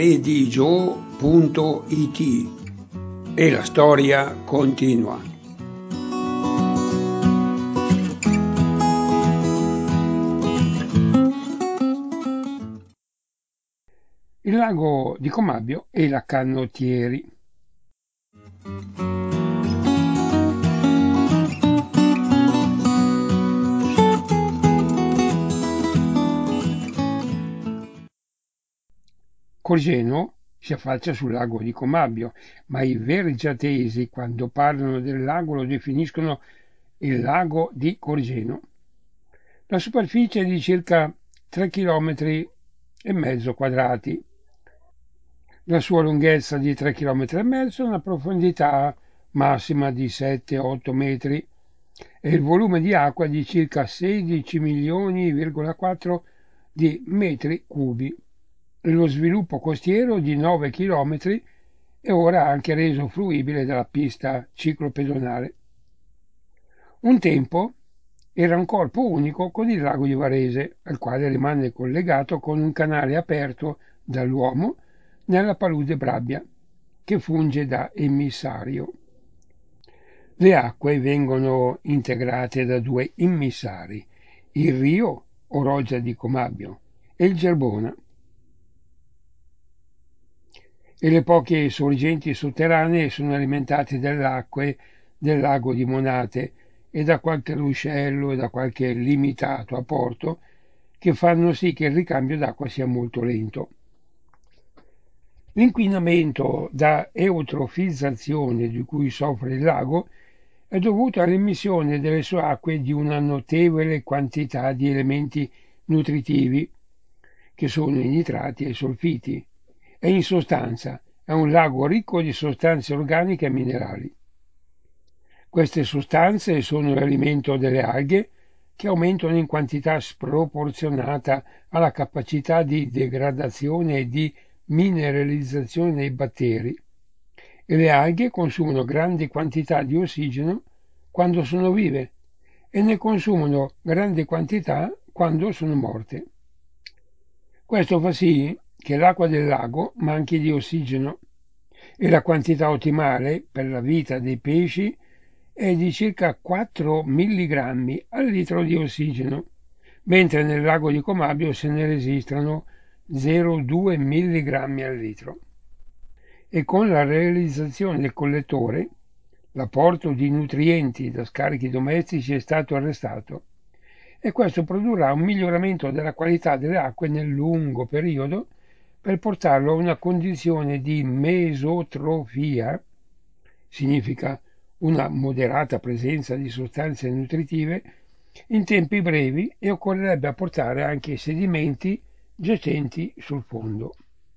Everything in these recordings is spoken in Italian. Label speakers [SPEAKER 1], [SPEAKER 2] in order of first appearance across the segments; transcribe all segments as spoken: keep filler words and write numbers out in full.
[SPEAKER 1] redigio punto it e la storia continua. Il lago di Comabio e la Cannottieri. Corgeno si affaccia sul lago di Comabio, ma i vergiatesi, quando parlano del lago, lo definiscono il lago di Corgeno. La superficie è di circa tre chilometri e mezzo quadrati, la sua lunghezza di tre chilometri e mezzo, una profondità massima di sette otto metri e il volume di acqua di circa sedici milioni virgola quattro di metri cubi. Lo sviluppo costiero di nove chilometri è ora anche reso fruibile dalla pista ciclopedonale. Un tempo era un corpo unico con il lago di Varese, al quale rimane collegato con un canale aperto dall'uomo nella palude Brabbia, che funge da emissario. Le acque vengono integrate da due immissari, il Rio o Roggia di Comabio e il Gerbona, e le poche sorgenti sotterranee sono alimentate dalle acque del lago di Monate e da qualche ruscello e da qualche limitato apporto che fanno sì che il ricambio d'acqua sia molto lento. L'inquinamento da eutrofizzazione di cui soffre il lago è dovuto all'emissione delle sue acque di una notevole quantità di elementi nutritivi, che sono i nitrati e i solfiti, e in sostanza è un lago ricco di sostanze organiche e minerali. Queste sostanze sono l'alimento delle alghe, che aumentano in quantità sproporzionata alla capacità di degradazione e di mineralizzazione dei batteri, e le alghe consumano grandi quantità di ossigeno quando sono vive e ne consumano grandi quantità quando sono morte. Questo fa sì che l'acqua del lago manchi di ossigeno e la quantità ottimale per la vita dei pesci è di circa quattro milligrammi al litro di ossigeno, mentre nel lago di Comabio se ne registrano zero virgola due milligrammi al litro. E con la realizzazione del collettore, l'apporto di nutrienti da scarichi domestici è stato arrestato e questo produrrà un miglioramento della qualità delle acque nel lungo periodo per portarlo a una condizione di mesotrofia, significa una moderata presenza di sostanze nutritive, in tempi brevi, e occorrerebbe apportare anche sedimenti giacenti sul fondo.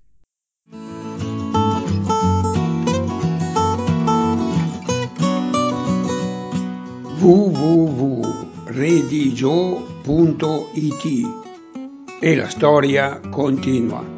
[SPEAKER 1] w w w punto redigio punto it e la storia continua.